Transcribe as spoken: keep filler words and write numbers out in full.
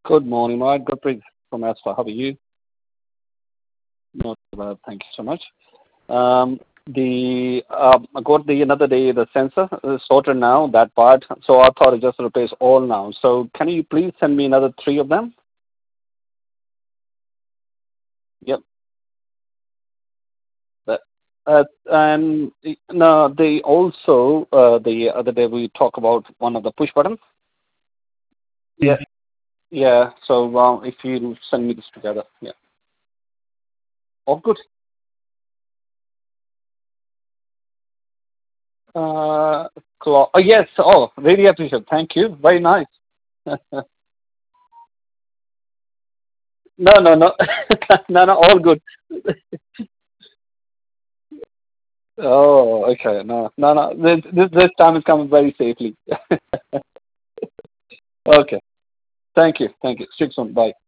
Good morning, Mike. Gurpreet from Aspa. How are you? Not too bad. Thank you so much. Um, the um, I got the another day the sensor uh, sorted now that part. So I thought I just replace all now. So can you please send me another three of them? Yep. That, uh, and the- no, they also uh, the other day we talk about one of the push button. Yeah. Yeah. So uh, if you send me this together, yeah. All good. Uh, Clo- oh yes. Oh, really appreciate. Thank you. Very nice. No, no, no. No, no, all good. Oh, okay. No, no, no. This this this time is coming very safely. Okay. Thank you. Thank you. Speak soon. Bye.